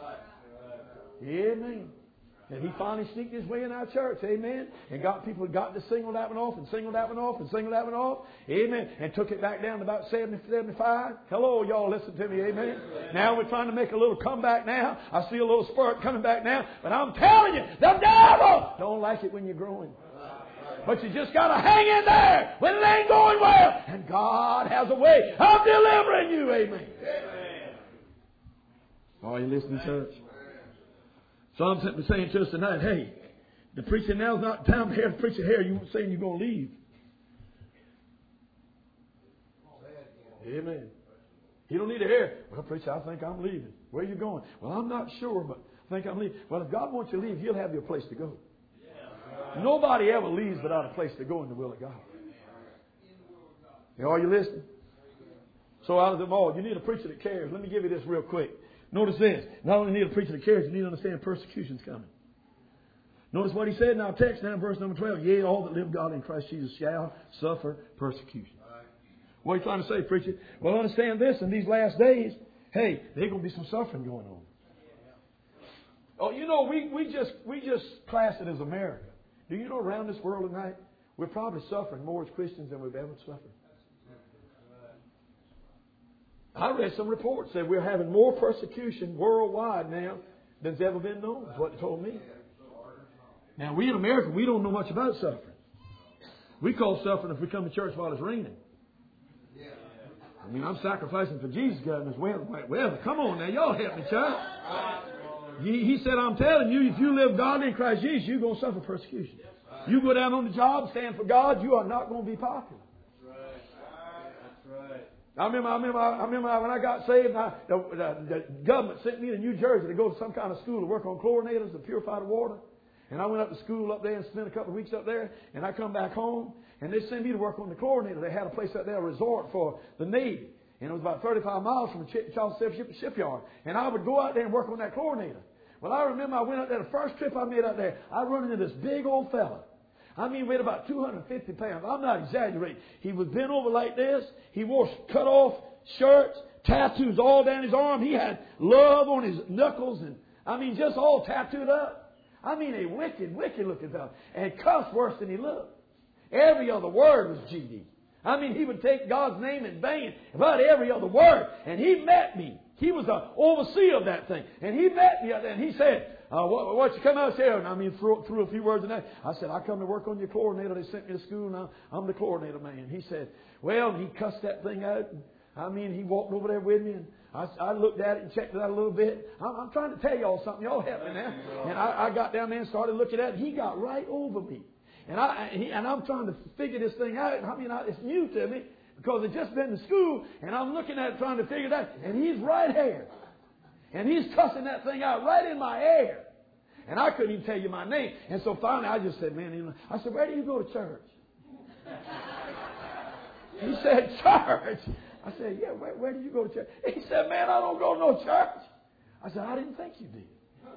[SPEAKER 1] Amen. And he finally sneaked his way in our church. Amen. And got people got to single that one off and single that one off and single that one off. Amen. And took it back down to about seventy, seventy-five. Hello, y'all listen to me. Amen. Now we're trying to make a little comeback now. I see a little spurt coming back now. But I'm telling you, the devil don't like it when you're growing. But you just got to hang in there when it ain't going well. And God has a way of delivering you. Amen. Are you listening, church? So I'm simply saying to us tonight, hey, the preacher now's not time to hear the preacher here. You saying you're going to leave. Amen. You don't need to hear, well, preacher, I think I'm leaving. Where are you going? Well, I'm not sure, but I think I'm leaving. Well, if God wants you to leave, He'll have you a place to go. Nobody ever leaves without a place to go in the will of God. Are you listening? So out of them all, you need a preacher that cares. Let me give you this real quick. Notice this. Not only need a preacher that cares, you need to understand persecution's coming. Notice what he said in our text now in verse number twelve. Yea, all that live godly in Christ Jesus shall suffer persecution. What are you trying to say, preacher? Well, understand this. In these last days, hey, there's going to be some suffering going on. Oh, you know, we, we just we just class it as America. Do you know around this world tonight, we're probably suffering more as Christians than we've ever suffered. I read some reports that we're having more persecution worldwide now than's ever been known. That's what they told me. Now, we in America, we don't know much about suffering. We call suffering if we come to church while it's raining. I mean, I'm sacrificing for Jesus, God, in this weather. Well, come on now, y'all help me, child. He, he said, I'm telling you, if you live godly in Christ Jesus, you're going to suffer persecution. You go down on the job, stand for God, you are not going to be popular. That's right. I remember, I remember, I remember when I got saved, I, the, the, the government sent me to New Jersey to go to some kind of school to work on chlorinators to purify the water. And I went up to school up there and spent a couple of weeks up there. And I come back home, and they sent me to work on the chlorinator. They had a place up there, a resort for the Navy. And it was about thirty-five miles from the Charleston shipyard. And I would go out there and work on that chlorinator. Well, I remember I went out there, the first trip I made out there, I run into this big old fella. I mean, weighed about two hundred fifty pounds. I'm not exaggerating. He was bent over like this. He wore cut off shirts, tattoos all down his arm. He had love on his knuckles. And I mean, just all tattooed up. I mean, a wicked, wicked looking fella. And cussed worse than he looked. Every other word was G D. I mean, he would take God's name in vain about every other word. And he met me. He was the overseer of that thing. And he met me and he said, uh, what, what you come out here? And I mean, threw, threw a few words in that. I said, I come to work on your chlorinator. They sent me to school and I'm, I'm the chlorinator man. He said, well, and he cussed that thing out. And, I mean, he walked over there with me and I, I looked at it and checked it out a little bit. I'm, I'm trying to tell y'all something. Y'all help me now. And I, I got down there and started looking at it. He got right over me. And, I, he, and I'm trying to figure this thing out. I mean, I, it's new to me because it's just been to school. And I'm looking at it trying to figure it out. And he's right here. And he's cussing that thing out right in my ear. And I couldn't even tell you my name. And so finally I just said, man, you know, I said, where do you go to church? He said, church. I said, yeah, where, where do you go to church? He said, man, I don't go to no church. I said, I didn't think you did.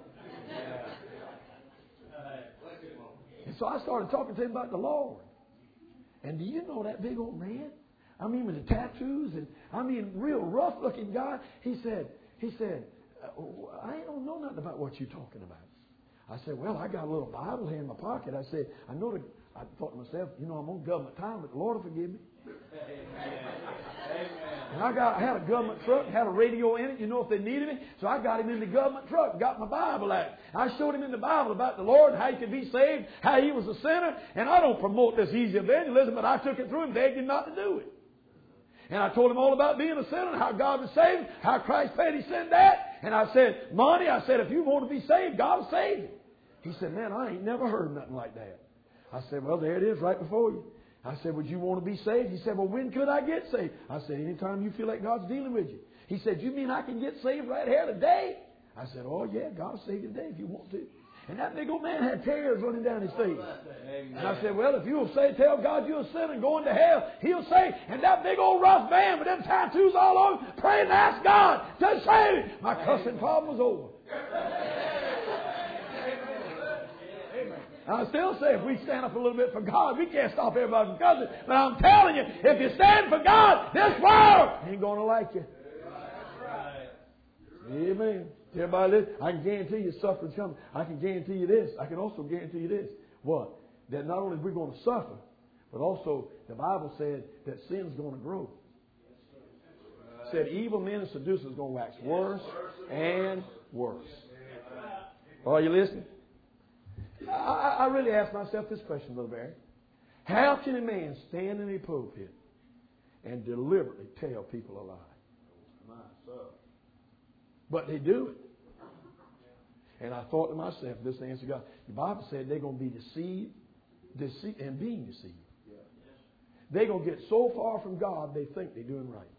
[SPEAKER 1] And so I started talking to him about the Lord. And do you know that big old man? I mean, with the tattoos and, I mean, real rough looking guy. He said, he said, I don't know nothing about what you're talking about. I said, well, I got a little Bible here in my pocket. I said, I know the, I thought to myself, you know, I'm on government time, but the Lord will forgive me. And I got, I had a government truck, had a radio in it, you know, if they needed me. So I got him in the government truck, got my Bible out. I showed him in the Bible about the Lord, how he could be saved, how he was a sinner. And I don't promote this easy evangelism, but I took it through and begged him not to do it. And I told him all about being a sinner and how God would save him, how Christ paid his sin debt. And I said, Monty, I said, if you want to be saved, God will save you. He said, man, I ain't never heard nothing like that. I said, well, there it is right before you. I said, would you want to be saved? He said, well, when could I get saved? I said, anytime you feel like God's dealing with you. He said, you mean I can get saved right here today? I said, oh, yeah, God will save you today if you want to. And that big old man had tears running down his face. And I said, well, if you'll say, tell God you're a sinner and going to hell, he'll say. And that big old rough man with them tattoos all over, praying and ask God to save him. My cussing problem was over. I still say if we stand up a little bit for God, we can't stop everybody from cussing. But I'm telling you, if you stand for God, this world ain't going to like you. Amen. Everybody listen, I can guarantee you suffering's coming. I can guarantee you this. I can also guarantee you this. What? That not only are we going to suffer, but also the Bible said that sin's going to grow. It said evil men and seducers are going to wax worse and worse. Are you listening? I, I really ask myself this question, Brother Barry. How can a man stand in a pulpit and deliberately tell people a lie? But they do it. And I thought to myself, this answer God, the Bible said they're going to be deceived, deceived and being deceived. They're going to get so far from God they think they're doing right.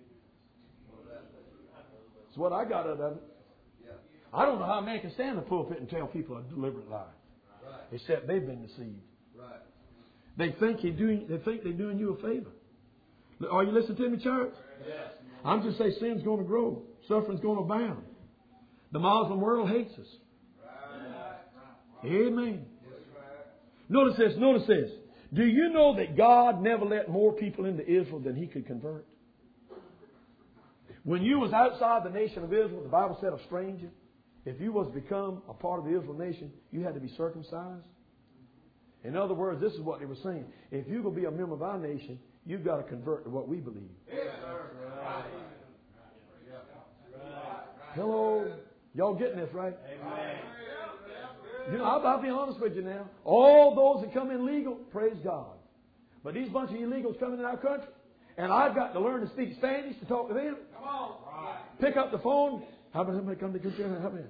[SPEAKER 1] That's what I got out of it. I don't know how a man can stand in the pulpit and tell people a deliberate lie. Except they've been deceived. They think they're doing, they think they're doing you a favor. Are you listening to me, church? Yes. I'm just saying sin's going to grow. Suffering's going to abound. The Muslim world hates us. Amen. Notice this, notice this. Do you know that God never let more people into Israel than He could convert? When you was outside the nation of Israel, the Bible said a stranger, if you was to become a part of the Israel nation, you had to be circumcised. In other words, this is what they were saying. If you're going to be a member of our nation, you've got to convert to what we believe. Hello? Y'all getting this, right? You know, I'll, I'll be honest with you now. All those that come in legal, praise God. But these bunch of illegals coming in our country, and I've got to learn to speak Spanish to talk to them. Come on. Pick up the phone. How about somebody come to country? How about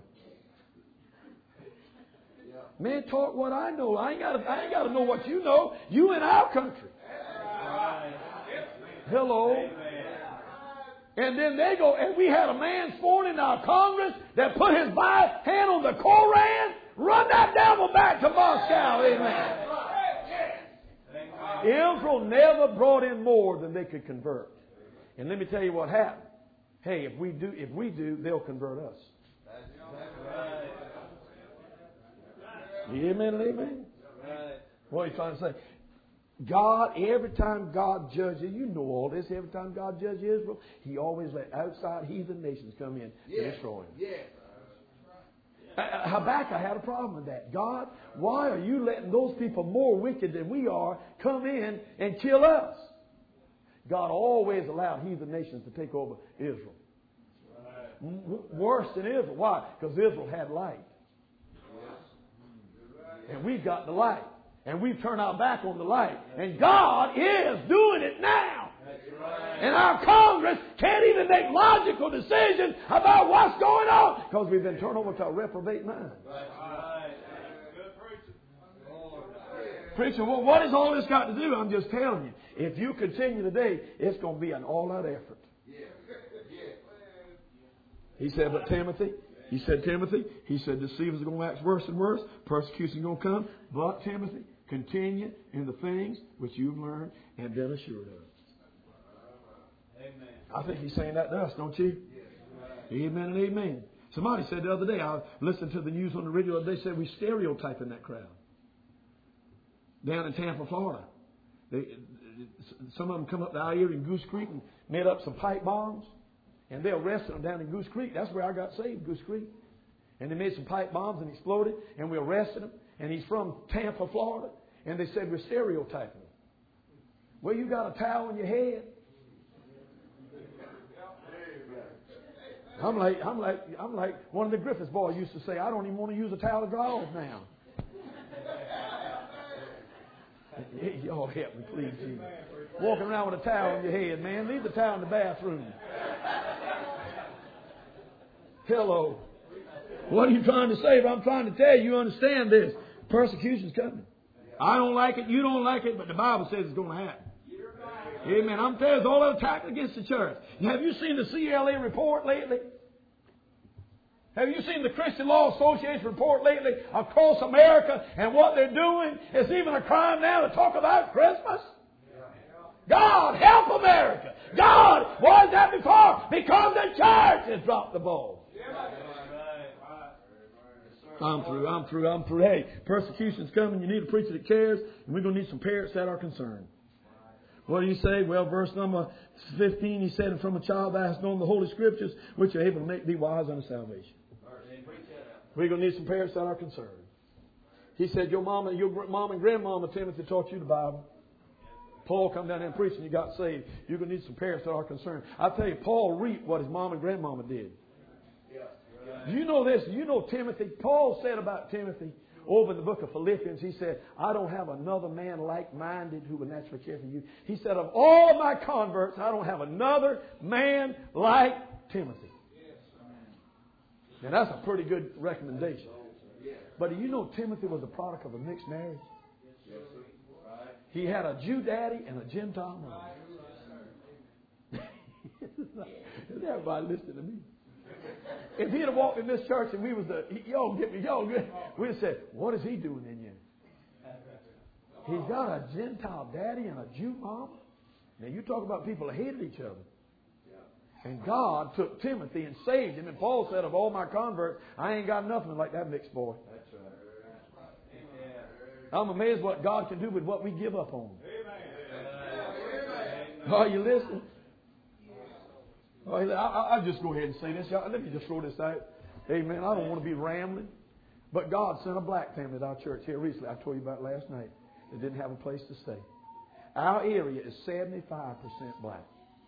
[SPEAKER 1] man, talk what I know. I ain't got to, I ain't got to know what you know. You in our country. Hello. And then they go, and we had a man sworn in our Congress that put his hand on the Koran. Run that devil back to Moscow. Amen. Israel never brought in more than they could convert. And let me tell you what happened. Hey, if we do, if we do, they'll convert us. Amen and amen. What are you trying to say? God, every time God judges, you know all this, every time God judges Israel, He always let outside heathen nations come in yes. to destroy Him. Yes. Habakkuk had a problem with that. God, why are you letting those people more wicked than we are come in and kill us? God always allowed heathen nations to take over Israel. W- worse than Israel. Why? Because Israel had light. And we've got the light. And we've turned our back on the light. And God is doing it now. And our Congress can't even make logical decisions about what's going on because we've been turned over to a reprobate mind. Preacher, well, what has all this got to do? I'm just telling you. If you continue today, it's going to be an all-out effort. He said, but Timothy, he said, Timothy, he said, deceivers are going to act worse and worse. Persecution is going to come. But, Timothy, continue in the things which you've learned and been assured of. Amen. I think he's saying that to us, don't you? Yes. Amen and amen. Somebody said the other day, I listened to the news on the radio, they said we stereotyping that crowd. Down in Tampa, Florida. They, some of them come up to our area in Goose Creek and made up some pipe bombs. And they arrested them down in Goose Creek. That's where I got saved, Goose Creek. And they made some pipe bombs and exploded. And we arrested him. And he's from Tampa, Florida. And they said we're stereotyping him. Well, you got a towel on your head. I'm like, I'm like, I'm like one of the Griffiths boys used to say, I don't even want to use a towel to dry off now. Y'all help me, please, Jesus. Walking around with a towel on your head, man. Leave the towel in the bathroom. Hello. What are you trying to say? But I'm trying to tell you, you understand this. Persecution's coming. I don't like it, you don't like it, but the Bible says it's going to happen. Amen. I'm telling you, it's all attack against the church. Have you seen the C L A report lately? Have you seen the Christian Law Association report lately across America and what they're doing? It's even a crime now to talk about Christmas. God, help America. God, why is that before? Because the church has dropped the ball. I'm through, I'm through, I'm through. Hey, persecution's coming. You need a preacher that cares, and we're going to need some parents that are concerned. What do you say? Well, verse number fifteen, he said, and from a child thou hast known the Holy Scriptures, which are able to make thee wise unto salvation. We're going to need some parents that are concerned. He said, your mama, your mom and grandmama, Timothy, taught you the Bible. Paul come down there and preached and you got saved. You're going to need some parents that are concerned. I tell you, Paul reaped what his mom and grandmama did. Do you know this? You know Timothy? Paul said about Timothy over in the book of Philippians, he said, I don't have another man like-minded who will naturally care for you. He said, of all my converts, I don't have another man like Timothy. Now that's a pretty good recommendation. But do you know Timothy was a product of a mixed marriage? He had a Jew daddy and a Gentile mom. Is everybody listening to me? If he'd have walked in this church and we was the, y'all get me, y'all good, we'd have said, what is he doing in here? He's got a Gentile daddy and a Jew mom. Now you talk about people that hated each other. And God took Timothy and saved him. And Paul said, of all my converts, I ain't got nothing like that mixed boy. I'm amazed what God can do with what we give up on. Are you listening? Oh, I'll just go ahead and say this. Let me just throw this out. Amen. I don't want to be rambling. But God sent a black family to our church here recently. I told you about it last night. They didn't have a place to stay. Our area is seventy-five percent black.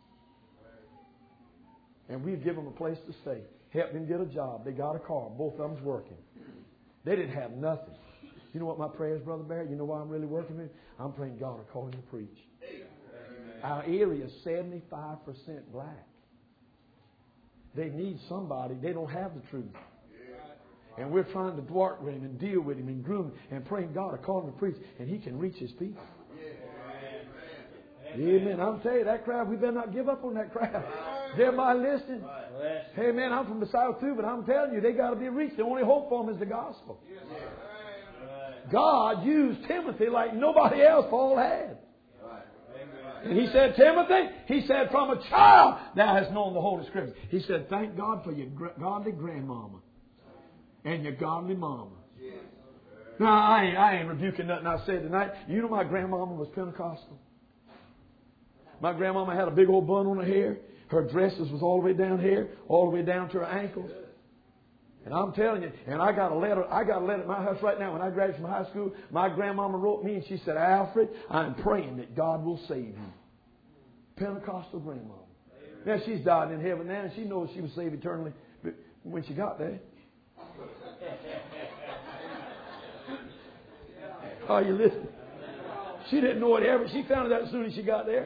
[SPEAKER 1] And we've given them a place to stay. Helped them get a job. They got a car. Both of them's working. They didn't have nothing. You know what my prayer is, Brother Barry? You know why I'm really working with? I'm praying God will call him to preach. Our area is seventy-five percent black. They need somebody. They don't have the truth. And we're trying to thwart with him and deal with him and groom him and praying God to call him to preach. And he can reach his people. Amen. I'm telling you, that crowd, we better not give up on that crowd. Is everybody listening? Hey, man, I'm from the South too, but I'm telling you, they got to be reached. The only hope for them is the gospel. God used Timothy like nobody else Paul had. And he said, Timothy, he said, from a child thou hast known the Holy Scriptures. He said, thank God for your godly grandmama and your godly mama. Now, I ain't, I ain't rebuking nothing I said tonight. You know my grandmama was Pentecostal. My grandmama had a big old bun on her hair. Her dresses was all the way down here, all the way down to her ankles. And I'm telling you, and I got a letter, I got a letter at my house right now. When I graduated from high school, my grandmama wrote me and she said, Alfred, I'm praying that God will save you. Pentecostal grandmama. Now she's died in heaven now, and she knows she was saved eternally when she got there. Are you listening? She didn't know it ever. She found it out as soon as she got there.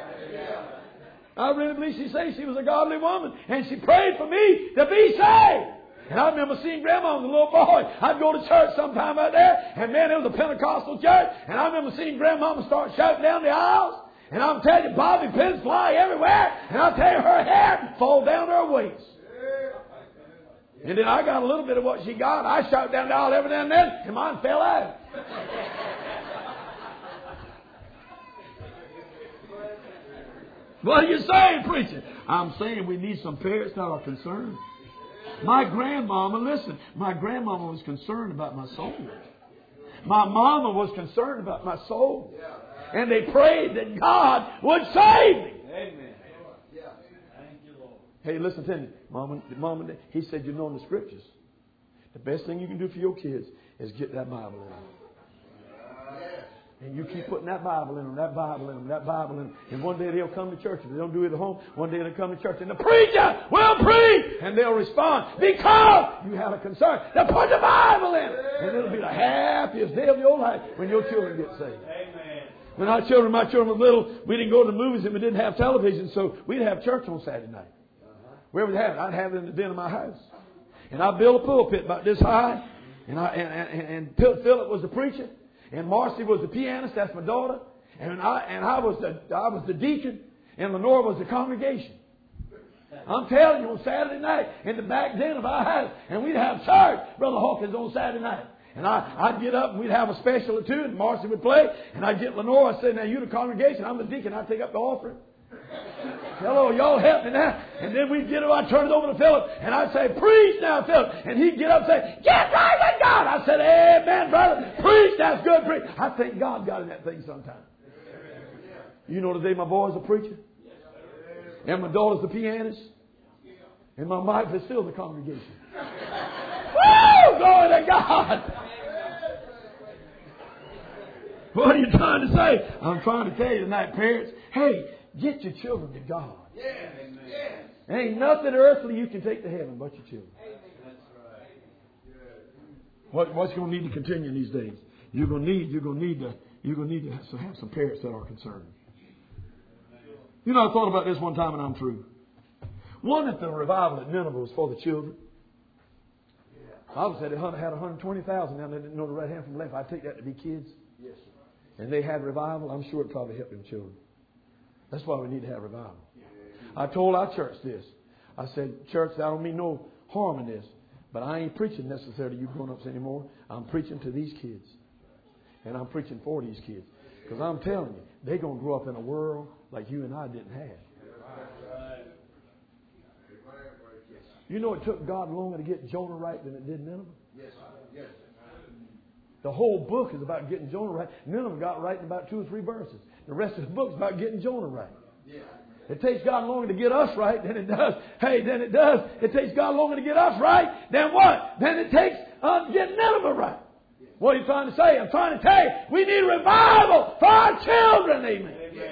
[SPEAKER 1] I really believe she said she was a godly woman, and she prayed for me to be saved. And I remember seeing Grandma as a little boy. I'd go to church sometime out there, and man, it was a Pentecostal church. And I remember seeing Grandmama start shouting down the aisles. And I'm telling you, bobby pins fly everywhere. And I'll tell you, her hair fall down her waist. And then I got a little bit of what she got. I shot down the aisle every now and then, and mine fell out. What are you saying, preacher? I'm saying we need some parents that are concerned. My grandmama, listen, my grandmama was concerned about my soul. My mama was concerned about my soul. And they prayed that God would save me.
[SPEAKER 2] Amen.
[SPEAKER 1] Hey, listen to me. Mama, Mama, he said, you know in the Scriptures, the best thing you can do for your kids is get that Bible in them. And you keep putting that Bible in them, that Bible in them, that Bible in them. And one day they'll come to church. If they don't do it at home, one day they'll come to church. And the preacher will preach. And they'll respond because you have a concern to put the Bible in. And it'll be the happiest day of your life when your children get saved.
[SPEAKER 2] Amen.
[SPEAKER 1] When our children, my children were little, we didn't go to the movies and we didn't have television. So we'd have church on Saturday night. Wherever we had it, I'd have it in the den of my house. And I built a pulpit about this high. And, I, and, and, and Philip was the preacher. And Marcy was the pianist. That's my daughter. And I and I was the I was the deacon. And Lenore was the congregation. I'm telling you, on Saturday night in the back den of our house, and we'd have church, Brother Hawkins, on Saturday night. And I, I'd get up and we'd have a special or two, and Marcy would play. And I'd get Lenore. I'd say, now you the congregation, I'm the deacon. I'd take up the offering. Hello, y'all help me now. And then we'd get it, I'd turn it over to Philip, and I'd say, preach now, Philip. And he'd get up and say, get right with God. I said, amen, brother. Preach, that's good, preach. I think God got in that thing sometime. You know today my boy's a preacher. And my daughter's the pianist. And my wife is still the congregation. Woo! Glory to God. What are you trying to say? I'm trying to tell you tonight, parents, hey, get your children to God.
[SPEAKER 2] Yes. Yes.
[SPEAKER 1] There ain't nothing earthly you can take to heaven but your children.
[SPEAKER 2] That's right.
[SPEAKER 1] What, what's going to need to continue in these days? You're going to need. You're going to need to. You're going to need to have some parents that are concerned. You know, I thought about this one time, and I'm through. One that the revival at Nineveh was for the children. I Bible said they had one hundred twenty thousand down there that didn't know the right hand from the left. I take that to be kids.
[SPEAKER 2] Yes, sir.
[SPEAKER 1] And they had revival. I'm sure it probably helped them children. That's why we need to have revival. I told our church this. I said, church, I don't mean no harm in this, but I ain't preaching necessarily to you grown-ups anymore. I'm preaching to these kids. And I'm preaching for these kids. Because I'm telling you, they're going to grow up in a world like you and I didn't have. You know it took God longer to get Jonah right than it did Nineveh?
[SPEAKER 2] Yes, yes.
[SPEAKER 1] The whole book is about getting Jonah right. Nineveh got right in about two or three verses. The rest of the book is about getting Jonah right.
[SPEAKER 2] Yeah.
[SPEAKER 1] It takes God longer to get us right than it does. Hey, than it does. It takes God longer to get us right than what? Than it takes us to get Nineveh right. What are you trying to say? I'm trying to tell you, we need revival for our children. Amen.
[SPEAKER 2] Amen.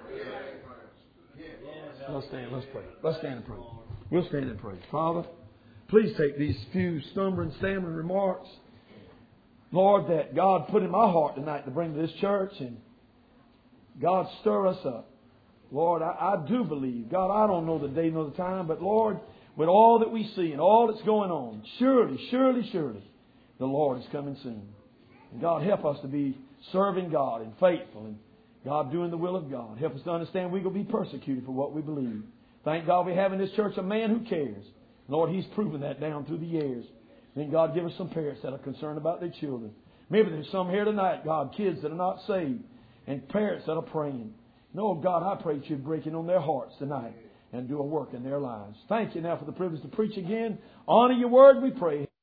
[SPEAKER 1] Let's stand. Let's pray. Let's stand and pray. We'll stand and pray. Father, please take these few stumbling, stammering remarks, Lord, that God put in my heart tonight to bring to this church, and God, stir us up. Lord, I, I do believe. God, I don't know the day nor the time, but Lord, with all that we see and all that's going on, surely, surely, surely, the Lord is coming soon. And God, help us to be serving God and faithful and God doing the will of God. Help us to understand we're going to be persecuted for what we believe. Thank God we have in this church a man who cares. Lord, He's proven that down through the years. And God, give us some parents that are concerned about their children. Maybe there's some here tonight, God, kids that are not saved and parents that are praying. No, God, I pray that You'd break in on their hearts tonight and do a work in their lives. Thank You now for the privilege to preach again. Honor Your word, we pray.